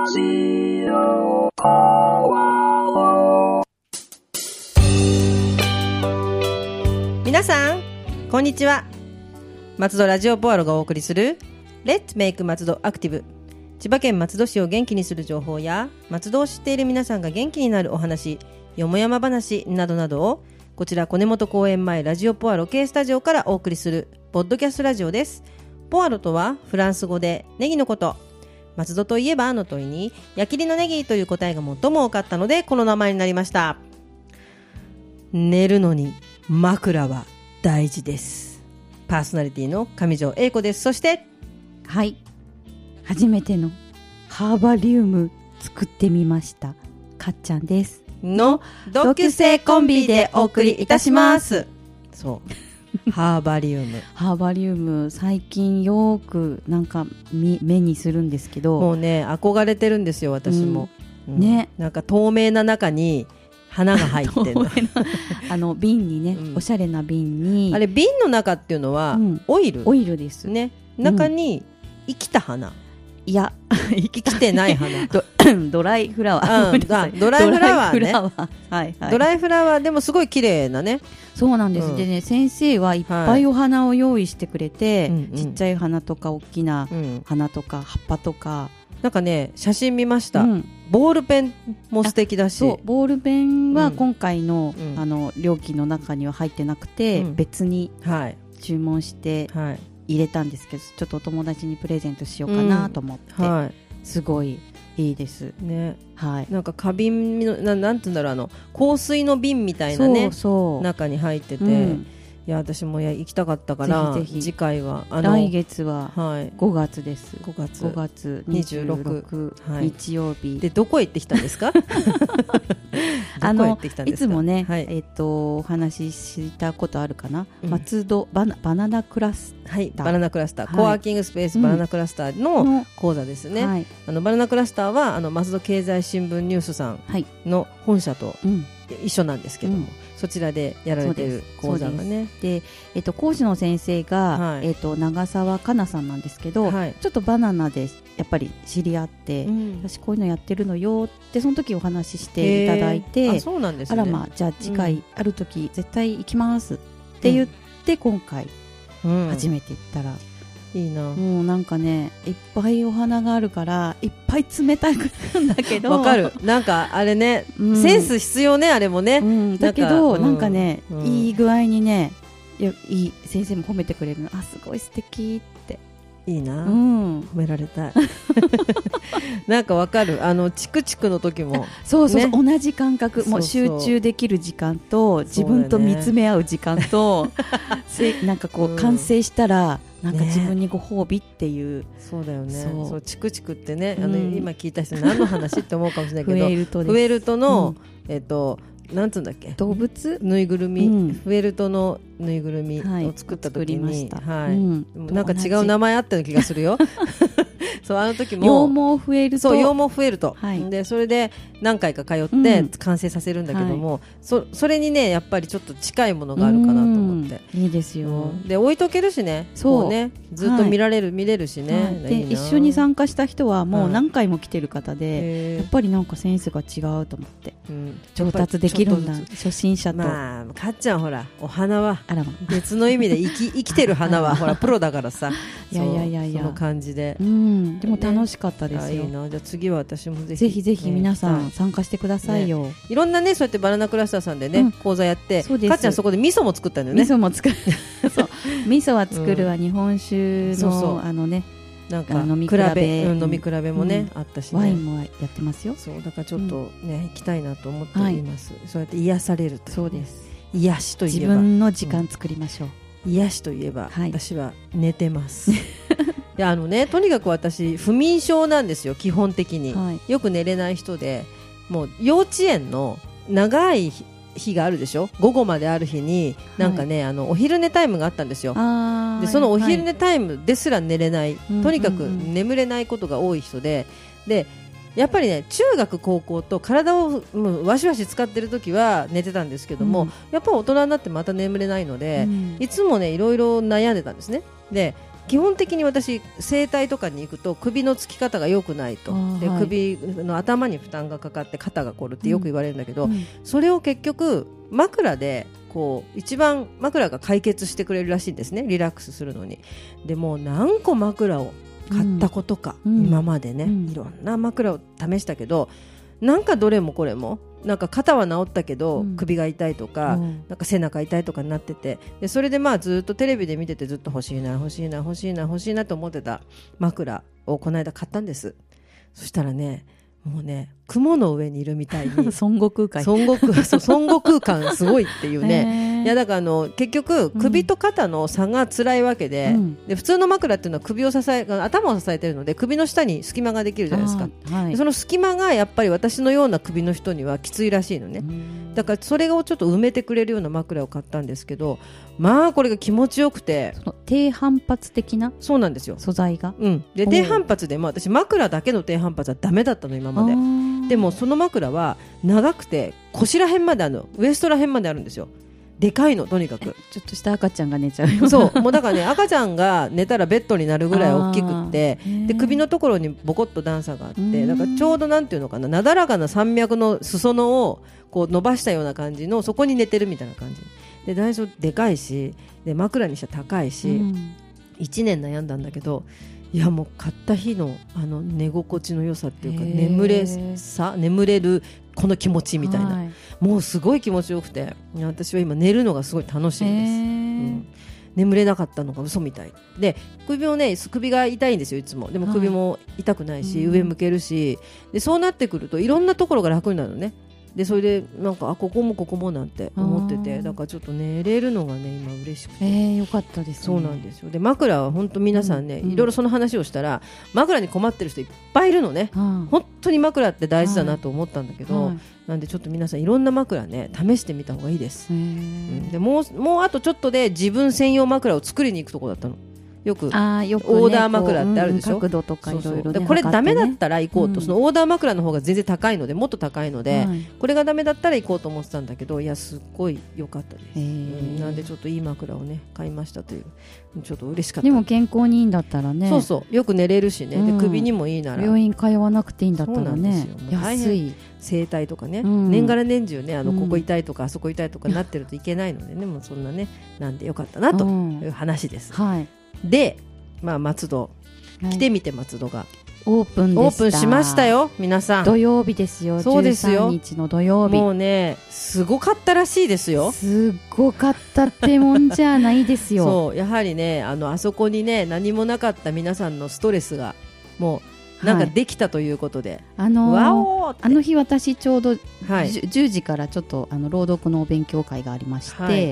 ジオポアロ。 皆さんこんにちは。松戸ラジオポアロがお送りする Let's Make 松戸アクティブ。千葉県松戸市を元気にする情報や松戸を知っている皆さんが元気になるお話、よもやま話などなどをこちら小根本公園前ラジオポアロ系スタジオからお送りするポッドキャストラジオです。ポアロとはフランス語でネギのこと。松戸といえばの問いに矢切のネギという答えが最も多かったのでこの名前になりました。寝るのに枕は大事です。パーソナリティの上条英子です。そしてはい、初めてのハーバリウム作ってみました、かっちゃんですの同級生コンビでお送りいたします。そうハーバリウムハーバリウム最近よくなんか目にするんですけど、 もうね憧れてるんですよ私も、 ね、 なんか透明な中に花が入ってる瓶にね、おしゃれな瓶にあれ瓶の中っていうのは、オイルですね。中に生きた花、 いや生きてない花ドライフラワー、 ドライフラワーね。 はいはい、 ドライフラワーでもすごい綺麗なね。 そうなんです、でね、先生はいっぱいお花を用意してくれて、ちっちゃい花とか大きな花とか、葉っぱとかなんかね写真見ました、ボールペンも素敵だし。 そうボールペンは今回の、料金の中には入ってなくて、別に注文して入れたんですけど、ちょっとお友達にプレゼントしようかなと思って、すごいいいですね。 なんか花瓶のなんていうんだろう、香水の瓶みたいなね、中に入ってて、いや私も行きたかったからぜひぜひ次回は来月は5月です、5月26、日曜日でどこへ行ってきたんですか？ いつもね、お話ししたことあるかな、松戸バナナクラスター、 バナナクラスター、コワーキングスペースバナナクラスターの講座ですね。バナナクラスターは松戸経済新聞ニュースさんの本社と一緒なんですけども、そちらでやられている講座がね。 で、講師の先生が、長澤香奈さんなんですけど、ちょっとバナナでやっぱり知り合って、私こういうのやってるのよってその時お話ししていただいて、 そうなんですね。 あらまあじゃあ次回ある時絶対行きますって言って、今回初めて行ったら、 いいな。 もうなんかねいっぱいお花があるからいっぱい冷たくなるんだけどわかる。なんかあれね、センス必要ねあれもね、 だけどなんかね、いい具合にね、いい先生も褒めてくれるの、あすごい素敵って。 いいな、褒められたいなんかわかる、チクチクの時もそう、同じ感覚、もう集中できる時間と自分と見つめ合う時間と、なんかこう完成したらなんか自分にご褒美っていう、 そうだよね。そうチクチクってね、今聞いた人何の話って思うかもしれないけどフェルトの、なんつうんだっけ、 動物ぬいぐるみ、フェルトのぬいぐるみを作った時に、なんか違う名前あったような気がするよそうあの時も羊毛フェルト、 そう羊毛フェルト、でそれで何回か通って完成させるんだけども、それにねやっぱりちょっと近いものがあるかなと思って、 いいですよ、 で置いとけるしね、そうね、ずっと見れるしね、 で一緒に参加した人はもう何回も来てる方で、やっぱりなんかセンスが違うと思って、上達できるんだ、初心者と。 まあかっちゃんほらお花は別の意味で生きてる花はほらプロだからさいやその感じで、 でも楽しかったですよ。 いいな。じゃあ次は私もぜひぜひ皆さん参加してくださいよ。 いろんなねそうやってバナナクラスターさんでね講座やって、かっちゃんそこで味噌も作ったんだよね。 味噌も作るそう味噌は作るわ、日本酒のねなんか飲み比べもね、あったしね、 ワインもやってますよ。 そうだからちょっとね、行きたいなと思っています、そうやって癒されると。 そうです、 癒しといえば自分の時間作りましょう、 癒しといえば、私は寝てますいやとにかく私不眠症なんですよ基本的に、よく寝れない人で、もう幼稚園の長い日があるでしょ、午後まである日になんかね、お昼寝タイムがあったんですよ。でそのお昼寝タイムですら寝れない、とにかく眠れないことが多い人で、やっぱりね中学高校と体をわしわし使ってる時は寝てたんですけども、やっぱり大人になってまた眠れないので、いつもねいろいろ悩んでたんですね。で基本的に私整体とかに行くと首のつき方が良くないと、で首の頭に負担がかかって肩が凝るってよく言われるんだけど、それを結局枕でこう一番枕が解決してくれるらしいんですね、リラックスするのに。でもう何個枕を買ったことか、今までね、いろんな枕を試したけど、なんかどれもこれもなんか肩は治ったけど首が痛いとか、なんか背中痛いとかになってて、でそれでまあずっとテレビで見ててずっと欲しいなと思ってた枕をこの間買ったんです。そしたらね、もうね、雲の上にいるみたいに孫悟空感孫悟空感すごいっていうね。いやだから結局首と肩の差が辛いわけで、で普通の枕っていうのは首を頭を支えているので首の下に隙間ができるじゃないですか、でその隙間がやっぱり私のような首の人にはきついらしいのね。だからそれをちょっと埋めてくれるような枕を買ったんですけど、まあこれが気持ちよくて、 低反発的なそうなんですよ、 素材が、 で低反発で、私枕だけの低反発はダメだったの今まで。でもその枕は長くて腰ら辺までウエストら辺まであるんですよ。でかいの、とにかくちょっとした赤ちゃんが寝ちゃうそうもうだからね、赤ちゃんが寝たらベッドになるぐらい大きくって、で首のところにボコッと段差があって、だからちょうどなんていうのかな、なだらかな山脈の裾野をこう伸ばしたような感じの、そこに寝てるみたいな感じで、大小でかいし、で枕にしては高いし、1年悩んだんだけど、いやもう買った日の寝心地の良さっていうか、眠れるこの気持ちみたいな、もうすごい気持ちよくて、私は今寝るのがすごい楽しいんです、眠れなかったのが嘘みたいで、首が痛いんですよいつも。でも首も痛くないし、上向けるし、でそうなってくるといろんなところが楽になるのね。でそれでなんかここもなんて思ってて、だからちょっと寝れるのがね今嬉しくて、 よかったですね。 そうなんですよ。で枕は本当皆さんね、いろいろその話をしたら枕に困ってる人いっぱいいるのね、本当に枕って大事だなと思ったんだけど、なんでちょっと皆さんいろんな枕ね試してみた方がいいです。でもうあとちょっとで自分専用枕を作りに行くところだったの。よくオーダー枕ってあるでしょ、 角度とかいろいろね、 これダメだったら行こうと、そのオーダー枕の方が全然高いので、もっと高いので、これがダメだったら行こうと思ってたんだけど、いやすっごい良かったです、なんでちょっといい枕をね買いましたという、ちょっと嬉しかった。 でも健康にいいんだったらね、 そうよく寝れるしね、で首にもいいなら病院通わなくていいんだったらね、安い整体とかね、年がら年中ねここ痛いとかあそこ痛いとかなってるといけないのでね、もうそんなねなんでよかったなという話です、で松戸、来てみて松戸がオープンでした。 オープンしましたよ皆さん。 土曜日ですよ。 そうですよ、 13日の土曜日。 もうねすごかったらしいですよ。 すごかったってもんじゃないですよそうやはりねあそこにね何もなかった皆さんのストレスがもうなんかできたということで、 わおってあの日私ちょうど、10時からちょっと朗読のお勉強会がありまして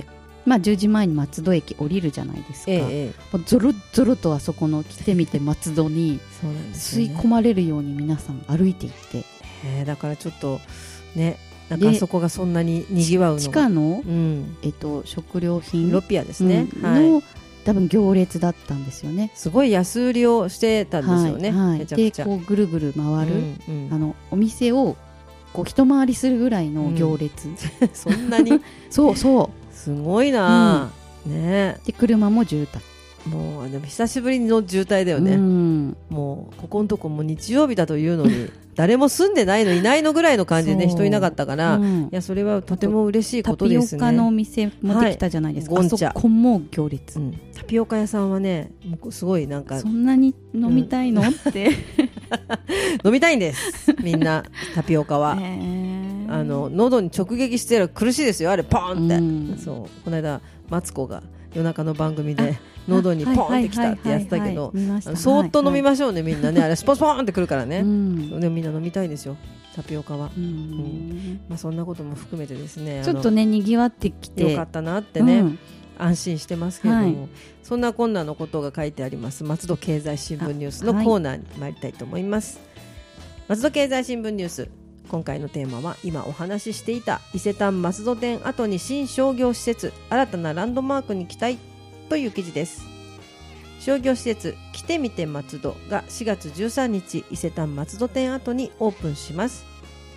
、10時前に松戸駅降りるじゃないですか、もうゾロゾロとあそこの来てみて松戸に吸い込まれるように皆さん歩いていって、 だからちょっとねなんかあそこがそんなににぎわうのが地下の、食料品ロピアですね、 の多分行列だったんですよね。 すごい安売りをしてたんですよね、めちゃくちゃ。 でこうぐるぐる回る、お店をこう一回りするぐらいの行列、 そんなにそうすごいな、ね。 で車も渋滞、 もうでも久しぶりの渋滞だよね、もうここのとこも日曜日だというのに誰も住んでないのいないのぐらいの感じで、人いなかったから、いやそれはとても嬉しいことですね。 タピオカのお店持ってきたじゃないですか、あそこも行列、 タピオカ屋さんはねすごいなんかそんなに飲みたいの、って飲みたいんですみんなタピオカは喉に直撃してる苦しいですよあれポーンって、そうこの間マツコが夜中の番組で喉にポーンってきたってやってたけど、そーっと飲みましょうね、みんなねあれスポスポーンってくるからね、でもみんな飲みたいんですよタピオカは、そんなことも含めてですねちょっとねにぎわってきてよかったなってね、安心してますけれども、そんなこんなのことが書いてあります松戸経済新聞ニュースのコーナーに参りたいと思います、松戸経済新聞ニュース、今回のテーマは今お話ししていた伊勢丹松戸店後に新商業施設新たなランドマークに期待という記事です。商業施設来てみて松戸が4月13日伊勢丹松戸店後にオープンします。伊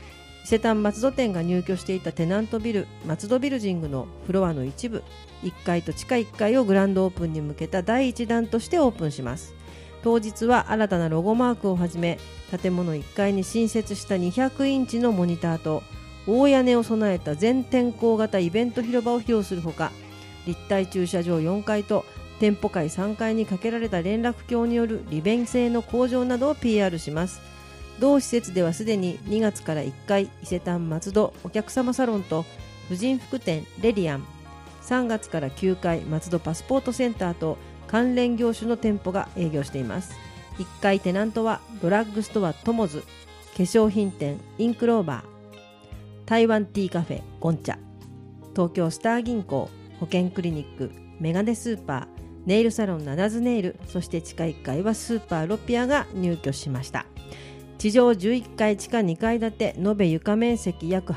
伊勢丹松戸店が入居していたテナントビル松戸ビルジングのフロアの一部1階と地下1階をグランドオープンに向けた第1弾としてオープンします。当日は新たなロゴマークをはじめ、建物1階に新設した200インチのモニターと大屋根を備えた全天候型イベント広場を披露するほか、立体駐車場4階と店舗階3階にかけられた連絡橋による利便性の向上などを PR します。同施設ではすでに2月から1階伊勢丹松戸お客様サロンと婦人服店レリアン、3月から9階松戸パスポートセンターと関連業種の店舗が営業しています。1階テナントはドラッグストアトモズ、化粧品店インクローバー、台湾ティーカフェゴンチャ、東京スター銀行、保険クリニック、メガネスーパー、ネイルサロンナナズネイル、そして地下1階はスーパーロピアが入居しました。地上11階地下2階建て延べ床面積約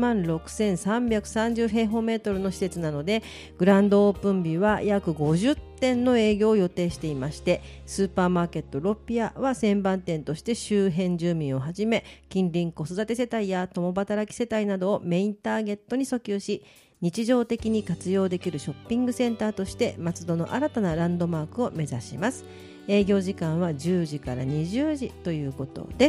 86,330平方メートルの施設なので、グランドオープン日は約50店の営業を予定していまして、スーパーマーケットロピアは専売店として周辺住民をはじめ近隣子育て世帯や共働き世帯などをメインターゲットに訴求し、日常的に活用できるショッピングセンターとして松戸の新たなランドマークを目指します。営業時間は10時から20時ということです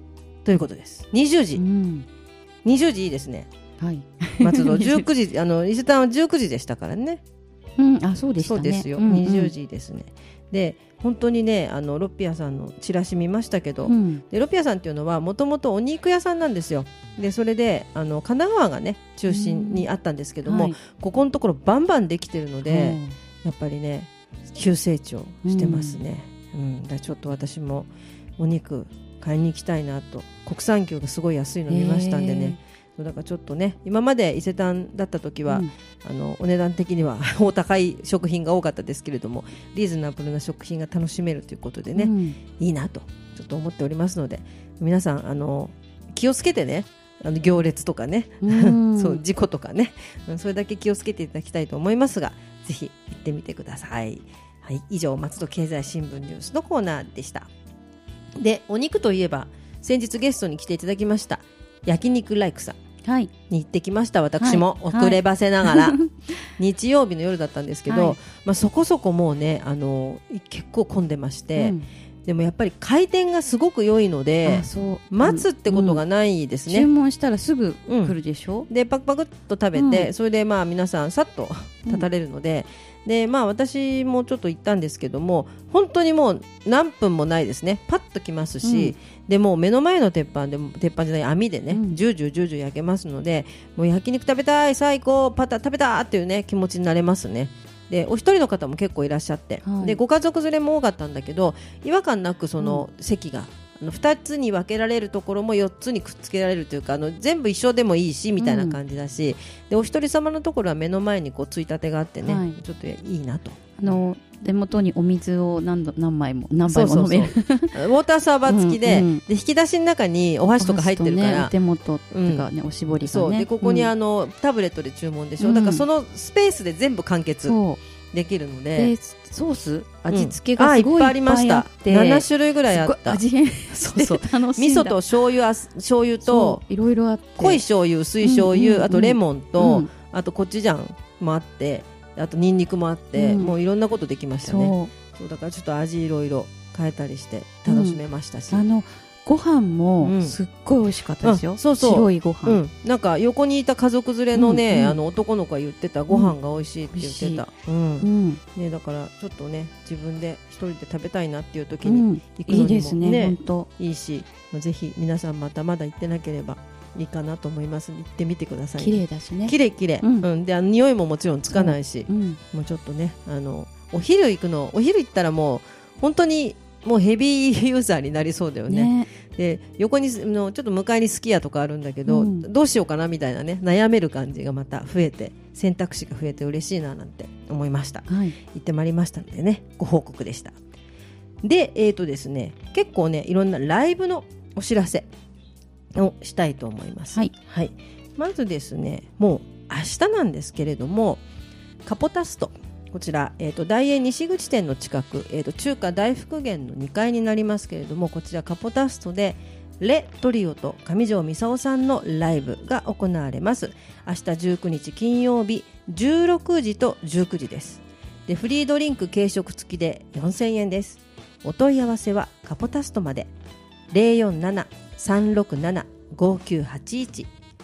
。20時、20時いいですね。 はい。 松戸19時伊勢丹は19時でしたからね。 あ、そうでしたね。 そうですよ。20時ですね。で本当にね、ロピアさんのチラシ見ましたけど、でロピアさんっていうのはもともとお肉屋さんなんですよ。でそれで神奈川がね中心にあったんですけども、ここのところバンバンできてるので、やっぱりね急成長してますね。だちょっと私もお肉買いに行きたいなと。国産牛がすごい安いの見ましたんでね、だからちょっとね、今まで伊勢丹だった時は、お値段的にはお高い食品が多かったですけれども、リーズナブルな食品が楽しめるということでね、いいなとちょっと思っておりますので、皆さん気をつけてね、行列とかねそう事故とかね、それだけ気をつけていただきたいと思いますが、ぜひ行ってみてください。はい、以上松戸経済新聞ニュースのコーナーでした。でお肉といえば先日ゲストに来ていただきました焼肉ライクさんに行ってきました。私も遅ればせながら、日曜日の夜だったんですけど、そこそこもうね結構混んでまして、でもやっぱり回転がすごく良いので待つってことがないですね。 注文したらすぐ来るでしょ、 でパクパクっと食べて、それで皆さんさっと立たれるので、で私もちょっと行ったんですけども、本当にもう何分もないですね。パッと来ますし、でもう目の前の鉄板じゃない網でね、ジュージュー焼けますので、もう焼肉食べたい最高パタ食べたっていうね気持ちになれますね。でお一人の方も結構いらっしゃって、でご家族連れも多かったんだけど、違和感なくその席が2つに分けられるところも4つにくっつけられるというか、全部一緒でもいいしみたいな感じだし、でお一人様のところは目の前にこうついたてがあってね、ちょっといいなと。 手元にお水を何杯も飲めるウォーターサーバー付きで、で引き出しの中にお箸とか入ってるから、 お手元とかね、おしぼりがね、 そうでここにタブレットで注文でしょ、だからそのスペースで全部完結できるので、 ソース味付けがすごいいっぱいあって、 いっぱいありました。7種類ぐらいあった。 味変味噌と醤油といろいろあって、 濃い醤油薄い醤油、あとレモンと、あとコチュジャンもあって、あとニンニクもあって、もういろんなことできましたね。そうだからちょっと味いろいろ変えたりして楽しめましたし、 ご飯もすっごい美味しかったですよ。白いご飯、 なんか横にいた家族連れのね、男の子が言ってた、ご飯が美味しいって言ってた。ね、だからちょっとね自分で一人で食べたいなっていう時に行くのにも、 いいですね、本当いいし、ぜひ皆さんまだ行ってなければいいかなと思います。行ってみてください。 綺麗だしね。 綺麗、で匂いももちろんつかないし、もうちょっとねお昼行ったらもう本当にもうヘビーユーザーになりそうだよね。で横にちょっと向かいにすき家とかあるんだけど、どうしようかなみたいなね悩める感じがまた増えて、選択肢が増えて嬉しいななんて思いました。行ってまいりましたのでね、ご報告でした。でですね、結構ねいろんなライブのお知らせをしたいと思います。まずですね、もう明日なんですけれども、カポタスト、こちら、大英西口店の近く、中華大福源の2階になりますけれども、こちらカポタストでレトリオと上条美沙さんのライブが行われます。明日19日金曜日16時と19時です。でフリードリンク軽食付きで4000円です。お問い合わせはカポタストまで。 047-367-5981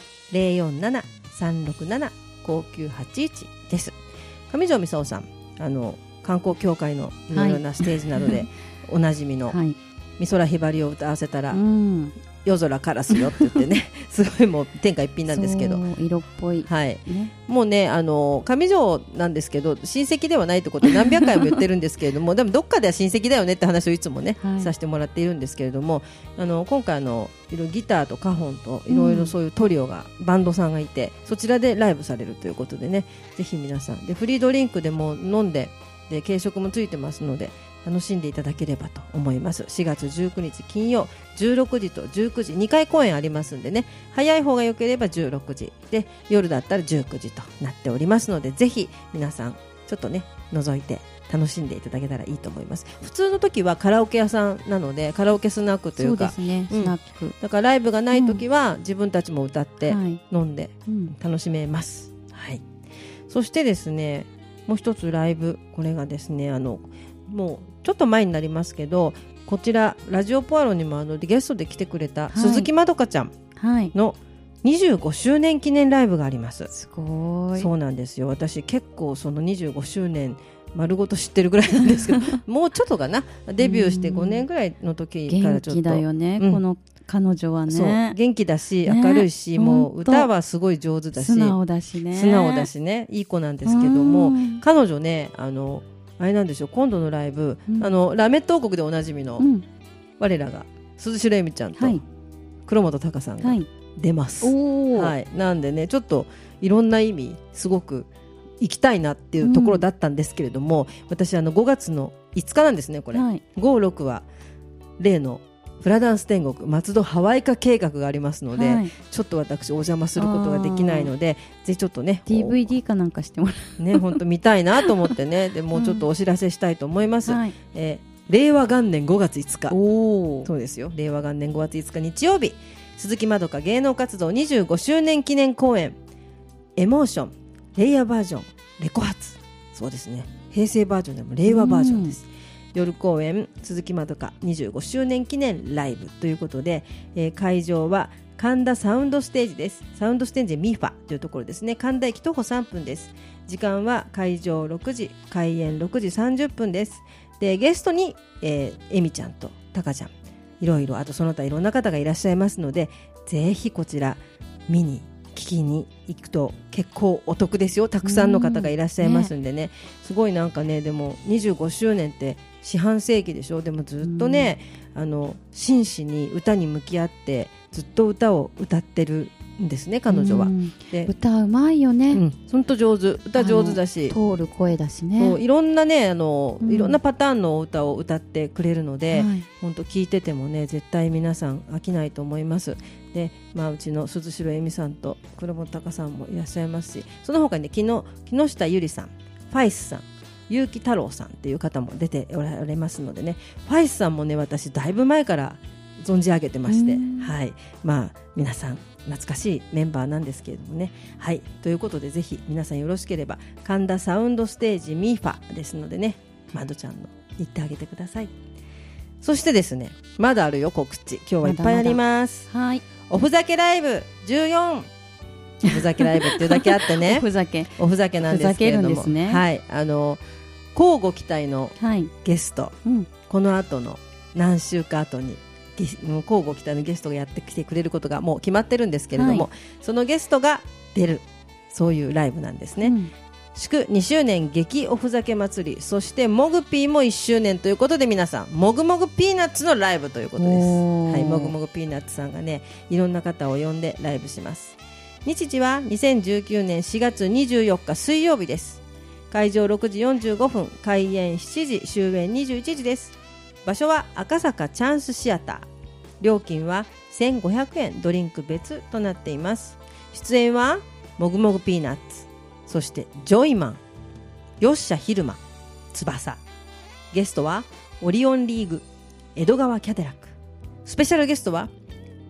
047-367-5981 です。上条美沙さん、観光協会のいろいろなステージなどでおなじみの、はい、美空ひばりを歌わせたら、夜空カラスよって言ってねすごいもう天下一品なんですけど、 色っぽい、 はいね、もうね上条なんですけど親戚ではないってことを何百回も言ってるんですけれどもでもどっかでは親戚だよねって話をいつもね、はい、させてもらっているんですけれども、今回いろいろギターとカホンといろいろそういうトリオが、バンドさんがいてそちらでライブされるということでね、ぜひ皆さんでフリードリンクでも飲んで軽食もついてますので楽しんでいただければと思います。4月19日金曜16時と19時2回公演ありますんでね、早い方が良ければ16時で夜だったら19時となっておりますので、ぜひ皆さんちょっとね覗いて楽しんでいただけたらいいと思います。普通の時はカラオケ屋さんなのでカラオケスナックというか、 そうですね、スナックだからライブがない時は自分たちも歌って飲んで楽しめます、はい、そしてですねもう一つライブ、これがですねもうちょっと前になりますけど、こちらラジオポアロにもゲストで来てくれた鈴木まどかちゃんの25周年記念ライブがあります。 すごい。 そうなんですよ。私結構その25周年丸ごと知ってるぐらいなんですけどもうちょっとかな、デビューして5年ぐらいの時からちょっと元気だよね、この彼女はね。 そう元気だし、明るいし、もう歌はすごい上手だし素直だしねいい子なんですけども、彼女ねあれなんでしょう、今度のライブ、ラメット王国でおなじみの、我らが鈴代恵美ちゃんと黒本隆さんが出ます、はい、なんでねちょっといろんな意味すごく行きたいなっていうところだったんですけれども、私5月の5日なんですねこれ、5、6は例のフラダンス天国松戸ハワイ化計画がありますので、ちょっと私お邪魔することができないので、ぜひちょっとね DVD かなんかしてもらうね、本当見たいなと思ってねでもうちょっとお知らせしたいと思います、令和元年5月5日、そうですよ、令和元年5月5日日曜日、鈴木まどか芸能活動25周年記念公演エモーションレイヤーバージョンレコ発、そうですね、平成バージョンでも令和バージョンです。夜公演鈴木まどか25周年記念ライブということで、会場は神田サウンドステージです。サウンドステージミファというところですね。神田駅徒歩3分です。時間は会場6時開演6時30分です。でゲストに、えみちゃんとたかちゃんいろいろ、あとその他いろんな方がいらっしゃいますので、ぜひこちら見に聞きに行くと結構お得ですよ。たくさんの方がいらっしゃいますんで ね、すごいなんかね、でも25周年って四半世紀でしょ。でもずっとね、真摯に歌に向き合ってずっと歌を歌ってるんですね、彼女は。 で歌うまいよね。 本当上手、歌上手だし通る声だしね。 いろんなねいろんなパターンの歌を歌ってくれるので、本当聞いててもね絶対皆さん飽きないと思います。で、うちの鈴代恵美さんと黒本隆さんもいらっしゃいますし、その他に、木下ゆりさん、ファイスさん、結城太郎さんっていう方も出ておられますのでね、ファイスさんもね私だいぶ前から存じ上げてまして、はい、皆さん懐かしいメンバーなんですけれどもね、はい、ということでぜひ皆さんよろしければ神田サウンドステージミーファですのでね、まどちゃんの行ってあげてください。そしてですね、まだあるよ告知、今日はいっぱいあります。 はい、 おふざけライブ14、おふざけライブっていうだけあってねおふざけなんですけれども、はい、交互期待のゲスト、この後の何週か後に交互期待のゲストがやってきてくれることがもう決まってるんですけれども、そのゲストが出る、そういうライブなんですね。祝2周年激おふざけ祭り、そしてモグピーも1周年ということで、皆さんもぐもぐピーナッツのライブということです。はい、もぐもぐピーナッツさんがねいろんな方を呼んでライブします。日時は2019年4月24日水曜日です。会場6時45分、開演7時、終演21時です。場所は赤坂チャンスシアター。料金は1500円、ドリンク別となっています。出演はもぐもぐピーナッツ、そしてジョイマン、よっしゃ昼間、翼。ゲストはオリオンリーグ、江戸川キャデラック。スペシャルゲストは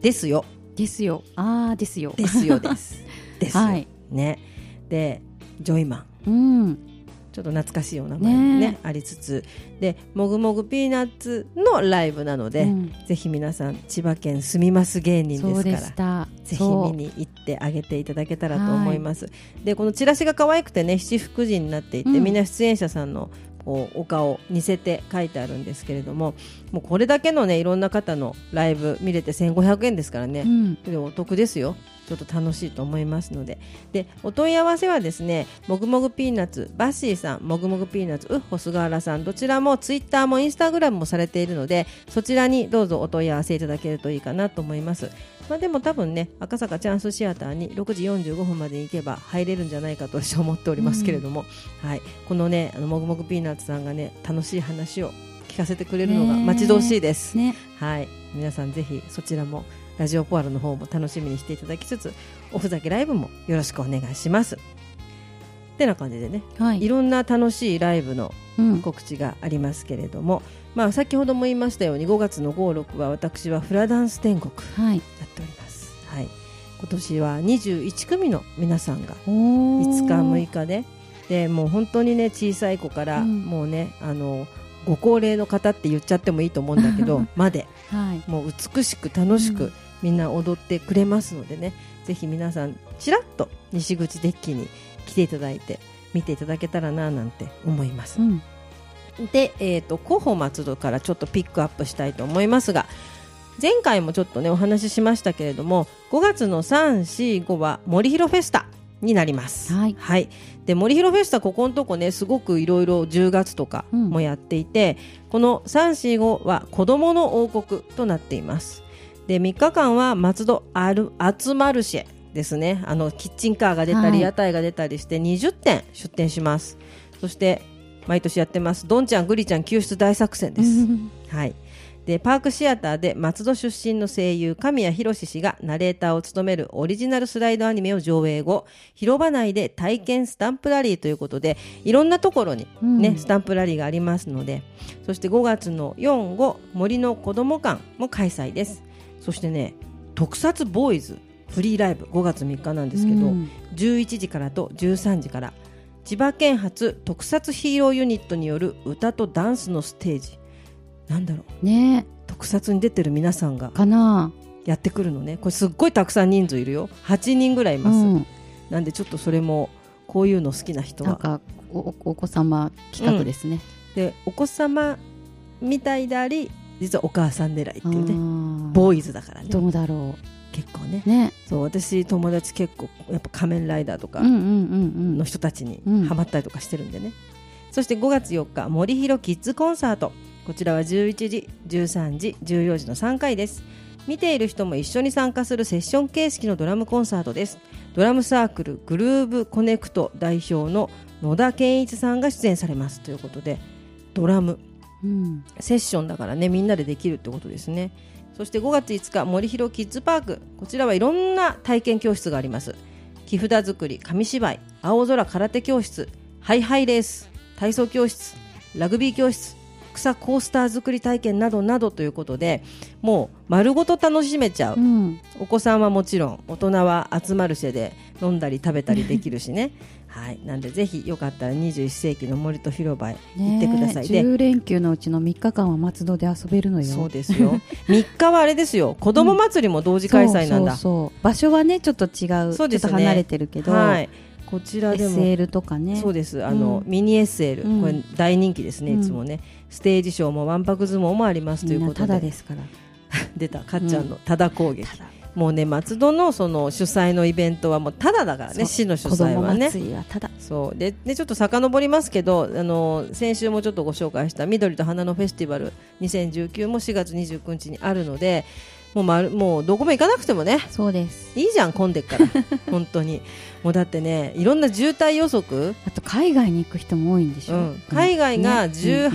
ですよですよですよですよですですよ、 はいね、でジョイマン、ちょっと懐かしいお名前ねありつつでもぐもぐピーナッツのライブなので、ぜひ皆さん千葉県住みます芸人ですからぜひ見に行ってあげていただけたらと思います。でこのチラシが可愛くてね七福神になっていて、みんな出演者さんのこうお顔似せて書いてあるんですけれども、もうこれだけのねいろんな方のライブ見れて1500円ですからね、でお得ですよ。ちょっと楽しいと思いますので、でお問い合わせはですね、もぐもぐピーナッツバッシーさん、もぐもぐピーナッツホ菅原さん、どちらもツイッターもインスタグラムもされているので、そちらにどうぞお問い合わせいただけるといいかなと思います。でも多分ね赤坂チャンスシアターに6時45分まで行けば入れるんじゃないかと私は思っておりますけれども、はい、このねもぐもぐピーナッツさんがね楽しい話を聞かせてくれるのが待ち遠しいです、はい、皆さんぜひそちらもラジオポアロの方も楽しみにしていただきつつ、おふざけライブもよろしくお願いしますってな感じでね、いろんな楽しいライブの告知がありますけれども、先ほども言いましたように5月の5、6は私はフラダンス天国やっております、今年は21組の皆さんが5日6日でもう本当にね小さい子から、もうねご高齢の方って言っちゃってもいいと思うんだけどまで、もう美しく楽しく、みんな踊ってくれますのでね、ぜひ皆さんちらっと西口デッキに来ていただいて見ていただけたらななんて思います、で、広報松戸からちょっとピックアップしたいと思いますが、前回もちょっとねお話ししましたけれども、5月の3、4、5は森広フェスタになります、で森広フェスタここのとこねすごくいろいろ10月とかもやっていて、この3、4、5は子どもの王国となっています。で3日間は松戸アツマルシェですね、キッチンカーが出たり、屋台が出たりして20店出店します。そして毎年やってますどんちゃんぐりちゃん救出大作戦です、でパークシアターで松戸出身の声優神谷博氏がナレーターを務めるオリジナルスライドアニメを上映後、広場内で体験スタンプラリーということでいろんなところに、スタンプラリーがありますので、そして5月の4、5森の子ども館も開催です。そしてね特撮ボーイズフリーライブ5月3日なんですけど、11時からと13時から千葉県発特撮ヒーローユニットによる歌とダンスのステージ、なんだろうね、特撮に出てる皆さんがやってくるのね。これすっごいたくさん人数いるよ、8人ぐらいいます、なんでちょっとそれもこういうの好きな人はなんか お子様企画ですね、 でお子様みたいであり実はお母さん狙いっていうね、ボーイズだからね、 どうだろう結構 ねそう私友達結構やっぱ仮面ライダーとかの人たちにハマったりとかしてるんでね、そして5月4日森広キッズコンサート、こちらは11時、13時、14時の3回です。見ている人も一緒に参加するセッション形式のドラムコンサートです。ドラムサークルグルーブコネクト代表の野田健一さんが出演されますということで、ドラム、セッションだからねみんなでできるってことですね。そして5月5日森広キッズパーク、こちらはいろんな体験教室があります。木札作り、紙芝居、青空空手教室、ハイハイレース、体操教室、ラグビー教室、草コースター作り体験などなどということで、もう丸ごと楽しめちゃう、お子さんはもちろん大人は集まるシェで飲んだり食べたりできるしねなんでぜひよかったら21世紀の森と広場へ行ってください。で 10連休のうちの3日間は松戸で遊べるのよ。 そうですよ3日はあれですよ子ども祭りも同時開催なんだ、 そう場所はねちょっと違う、 そうですね、 ちょっと離れてるけど、 こちらでも SL とかね、 そうですミニ SL、これ大人気ですね、いつもね、ステージショーもわんぱく相撲もありますということで、 みんなタダですから出たかっちゃんのタダ攻撃、もうね松戸のその主催のイベントはもうタダだからね、市の主催はね、 子供祭りはタダ。 そうでちょっと遡りますけど、先週もちょっとご紹介した緑と花のフェスティバル2019も4月29日にあるので、もうどこも行かなくてもね、 そうですいいじゃん混んでっから本当にもうだってねいろんな渋滞予測、 あと海外に行く人も多いんでしょ、 海外が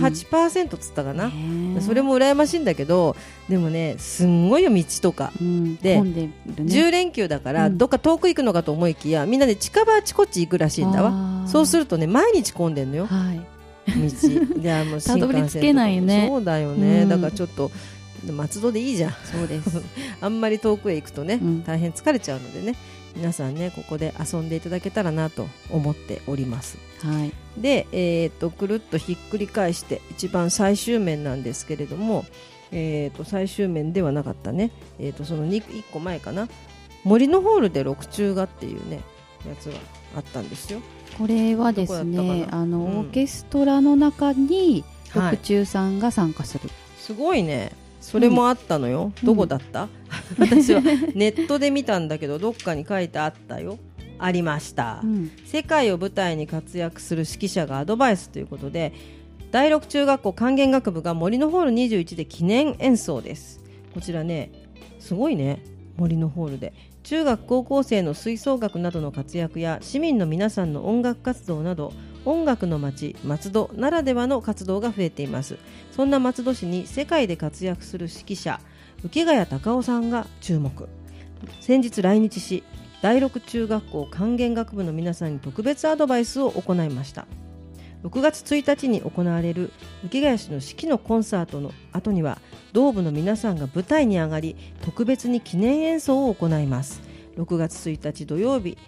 18% つったかな、それも羨ましいんだけど、でもねすんごいよ道とか、で混んでるね、 10連休だから、どっか遠く行くのかと思いきやみんなで近場あちこち行くらしいんだわ。そうするとね毎日混んでんのよ、道でもう新幹線とかたどり着けないよね。 そうだよね、だからちょっと松戸でいいじゃん。 そうですあんまり遠くへ行くとね、大変疲れちゃうのでね、皆さんねここで遊んでいただけたらなと思っております。 はい、 で、くるっとひっくり返して一番最終面なんですけれども、最終面ではなかったね、その1個前かな、森のホールで6中画っていうねやつがあったんですよ。 これはですね、オーケストラの中に6中さんが参加する、 すごいね。それもあったのよ、どこだった、私はネットで見たんだけどどっかに書いてあったよ。ありました、世界を舞台に活躍する指揮者がアドバイスということで、第6中学校管弦楽部が森のホール21で記念演奏です。こちらねすごいね、森のホールで中学高校生の吹奏楽などの活躍や市民の皆さんの音楽活動など、音楽の街松戸ならではの活動が増えています。そんな松戸市に世界で活躍する指揮者浮谷隆夫さんが注目。先日来日し、第6中学校管弦楽部の皆さんに特別アドバイスを行いました。6月1日に行われる浮谷市の式のコンサートの後には、同部の皆さんが舞台に上がり特別に記念演奏を行います。6月1日土曜日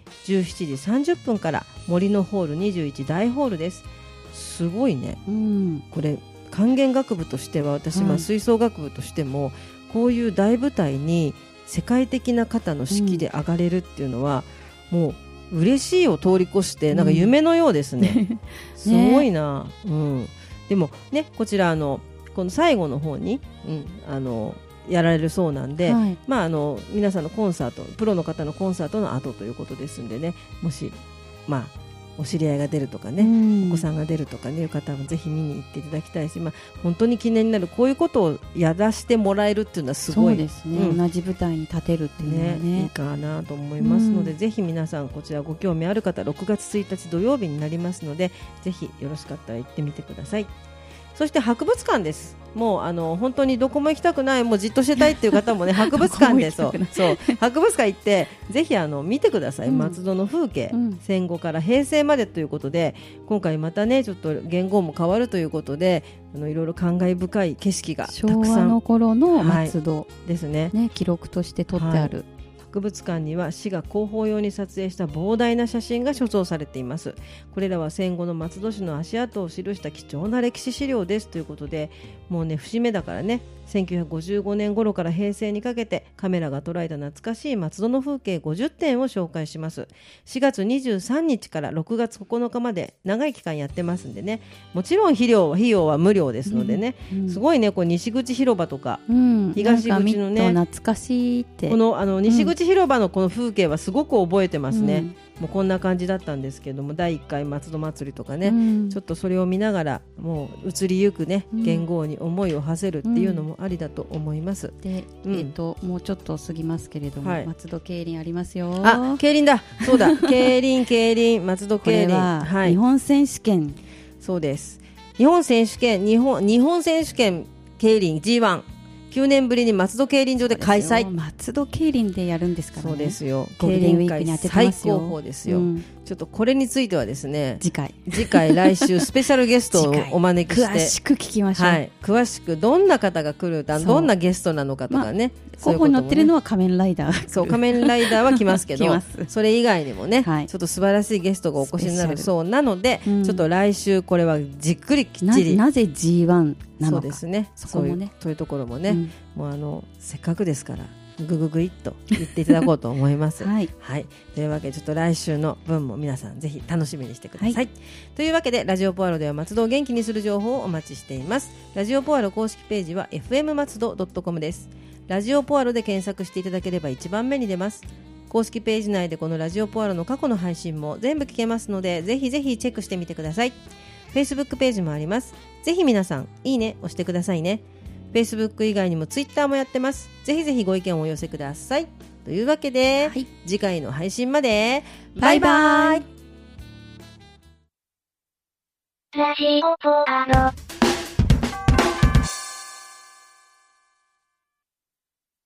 17時30分から森のホール21大ホールです。すごいね、これ管弦楽部としては私、吹奏楽部としてもこういう大舞台に世界的な方の指揮で上がれるっていうのは、もう嬉しいを通り越してなんか夢のようですね、すごいな、でもねこちらこの最後の方に、やられるそうなんで、皆さんのコンサート、プロの方のコンサートの後ということですんでね、もしお知り合いが出るとかね、お子さんが出るとかねいう方もぜひ見に行っていただきたいし、本当に記念になるこういうことをやらせてもらえるっていうのはすごい、 そうですね、同じ舞台に立てるっていうのはねいいかなと思いますので、ぜひ皆さんこちらご興味ある方、6月1日土曜日になりますのでぜひよろしかったら行ってみてください。そして博物館です。もう本当にどこも行きたくない、もうじっとしてたいっていう方もね博物館でそう博物館行ってぜひ見てください、松戸の風景、戦後から平成までということで、今回またねちょっと元号も変わるということでいろいろ感慨深い景色がたくさん、 昭和の頃の松戸、 ですね、 記録として取ってある、 博物館には市が広報用に撮影した膨大な写真が所蔵されています。これらは戦後の松戸市の足跡を記した貴重な歴史資料ですということで、もうね節目だからね、1955年頃から平成にかけてカメラが捉えた懐かしい松戸の風景50点を紹介します。4月23日から6月9日まで長い期間やってますんでね、もちろん費用は無料ですのでね、すごいね、こう西口広場とか、東口のね懐かしいってこの西口広場のこの風景はすごく覚えてますね、もうこんな感じだったんですけども、第1回松戸祭りとかね、ちょっとそれを見ながらもう移りゆくね元号に思いを馳せるっていうのもありだと思います。 で、もうちょっと過ぎますけれども、松戸競輪ありますよ。 あ、競輪だ、そうだ競輪松戸競輪、 これは日本選手権、 そうです、日本選手権競輪 G1、9年ぶりに松戸競輪場で開催。 松戸競輪でやるんですからね。 そうですよ、 ゴールデンウィークに当ててますよ。 最高峰ですよ、ちょっとこれについてはですね次回来週スペシャルゲストをお招きして詳しく聞きましょう、 詳しくどんな方が来るか、どんなゲストなのかとかね、 候補に載ってるのは仮面ライダー、 そう仮面ライダーは来ますけどそれ以外にもね、ちょっと素晴らしいゲストがお越しになるそうなので、ちょっと来週これはじっくりきっちりなぜ G1 なのか、 そうですね、 そこもね、 そういうところもね、もうせっかくですからぐぐぐいっと言っていただこうと思いますはい、というわけでちょっと来週の分も皆さんぜひ楽しみにしてください、というわけでラジオポアロでは松戸を元気にする情報をお待ちしています。ラジオポアロ公式ページは fm 松戸 .com です。ラジオポアロで検索していただければ一番目に出ます。公式ページ内でこのラジオポアロの過去の配信も全部聞けますので、ぜひぜひチェックしてみてください。 Facebook ページもあります。ぜひ皆さんいいね押してくださいね。Facebook 以外にも Twitter もやってます。ぜひぜひご意見をお寄せください。というわけで、次回の配信までバイバイ。 ラジオポアロ。